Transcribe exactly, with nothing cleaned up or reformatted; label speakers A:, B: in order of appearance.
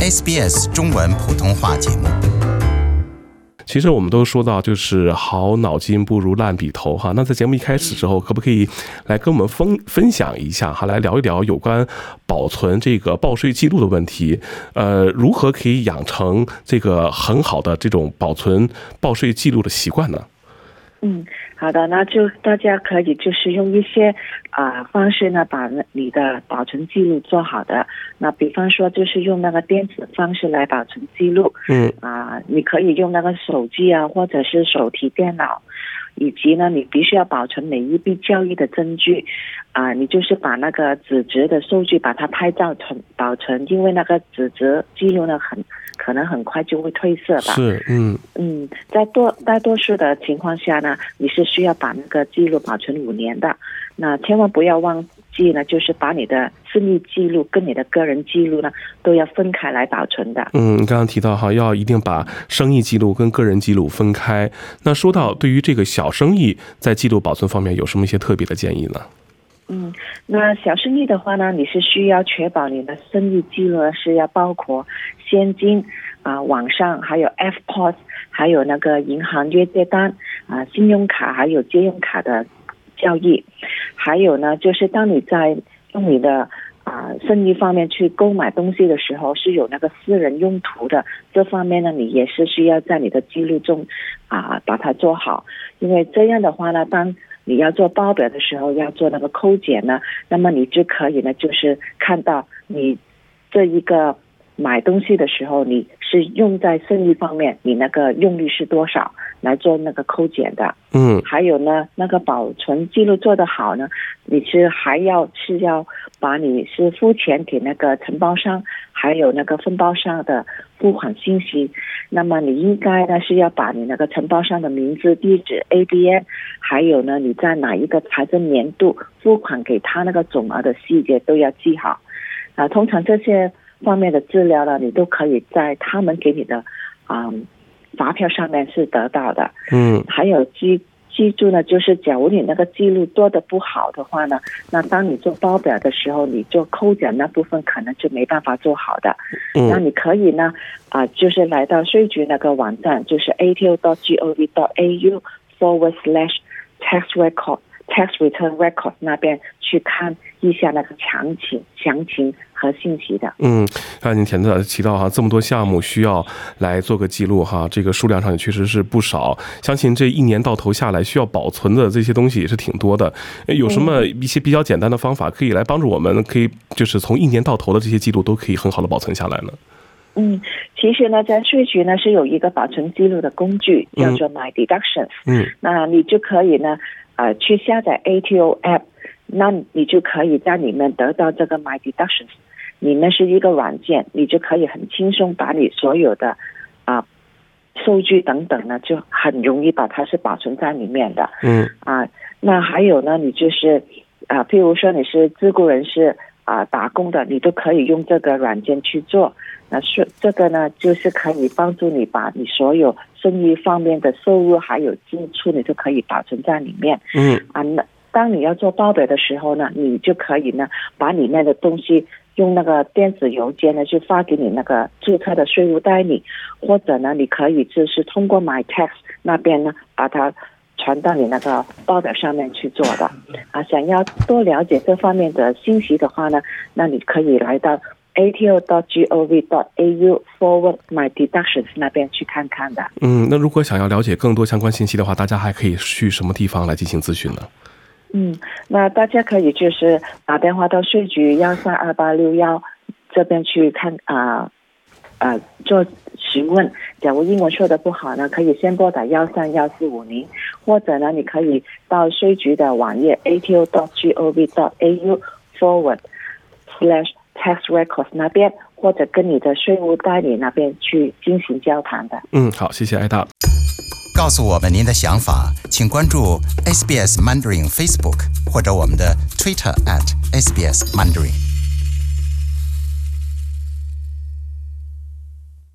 A: S B S 中文普通话节目。
B: 其实我们都说到，就是好脑筋不如烂笔头哈。那在节目一开始之后，可不可以来跟我们分分享一下哈，来聊一聊有关保存这个报税记录的问题？呃，如何可以养成这个很好的这种保存报税记录的习惯呢？
C: 嗯，好的，那就大家可以就是用一些啊、呃、方式呢，把你的保存记录做好的。那比方说，就是用那个电子方式来保存记录。
B: 嗯
C: 啊、呃，你可以用那个手机啊，或者是手提电脑，以及呢，你必须要保存每一笔交易的证据。啊、呃，你就是把那个纸质的数据把它拍照存保存，因为那个纸质记录呢很。可能很快就会褪色吧。
B: 是，嗯
C: 嗯，在多大多数的情况下呢，你是需要把那个记录保存五年的。那千万不要忘记呢，就是把你的生意记录跟你的个人记录呢都要分开来保存的。
B: 嗯，刚刚提到哈，要一定把生意记录跟个人记录分开。那说到对于这个小生意在记录保存方面有什么一些特别的建议呢？
C: 嗯，那小生意的话呢，你是需要确保你的生意记录是要包括现金啊、呃、网上还有 F P O S 还有那个银行月结单啊、呃、信用卡还有借用卡的交易，还有呢就是当你在用你的啊、呃、生意方面去购买东西的时候是有那个私人用途的，这方面呢你也是需要在你的记录中啊、呃、把它做好，因为这样的话呢，当你要做报表的时候要做那个扣减呢，那么你就可以呢就是看到你这一个买东西的时候你是用在生意方面，你那个用率是多少来做那个扣减的。
B: 嗯，
C: 还有呢那个保存记录做得好呢，你是还要是要把你是付钱给那个承包商还有那个分包商的付款信息，那么你应该呢是要把你那个承包商的名字地址 A B N 还有呢你在哪一个财政年度付款给他那个总额的细节都要记好啊。通常这些方面的资料呢，你都可以在他们给你的嗯发票上面是得到的。
B: 嗯，
C: 还有记记住呢，就是假如你那个记录做得不好的话呢，那当你做报表的时候，你做扣减那部分可能就没办法做好的。
B: 嗯，
C: 那你可以呢啊、呃，就是来到税局那个网站，就是 a t o dot gov dot a u forward slash tax record tax return record 那边去看一下那个详情详情和信息的。
B: 嗯，刚才您提到提到哈，这么多项目需要来做个记录哈，这个数量上也确实是不少。相信这一年到头下来需要保存的这些东西也是挺多的。有什么一些比较简单的方法可以来帮助我们，可以就是从一年到头的这些记录都可以很好的保存下来呢？
C: 嗯，其实呢，在税局呢是有一个保存记录的工具，叫做 My Deductions。
B: 嗯，
C: 那你就可以呢，呃，去下载 A T O App， 那你就可以在里面得到这个 My Deductions。里面是一个软件，你就可以很轻松把你所有的啊、呃、数据等等呢，就很容易把它是保存在里面的。
B: 嗯
C: 啊，那还有呢，你就是啊，譬如说你是自雇人士啊，打工的，你都可以用这个软件去做。那是这个呢，就是可以帮助你把你所有生意方面的收入还有支出，你就可以保存在里面。
B: 嗯
C: 啊，那当你要做报表的时候呢，你就可以呢把里面的东西用那个电子邮件呢，就发给你那个注册的税务代理，或者呢，你可以就是通过 MyTax 那边呢，把它传到你那个报表上面去做的。啊，想要多了解这方面的信息的话呢，那你可以来到 a t o dot gov dot a u forward my deductions 那边去看看的。
B: 嗯，那如果想要了解更多相关信息的话，大家还可以去什么地方来进行咨询呢？
C: 嗯，那大家可以就是打电话到税局幺三二八六幺这边去看啊啊、呃呃、做询问。假如英文说的不好呢，可以先拨打幺三幺四五零，或者呢，你可以到税局的网页 a t o dot gov dot a u forward slash tax records 那边，或者跟你的税务代理那边去进行交谈的。
B: 嗯，好，谢谢艾达。
A: 告诉我们您的想法，请关注 S B S Mandarin Facebook 或者我们的 Twitter at S B S Mandarin。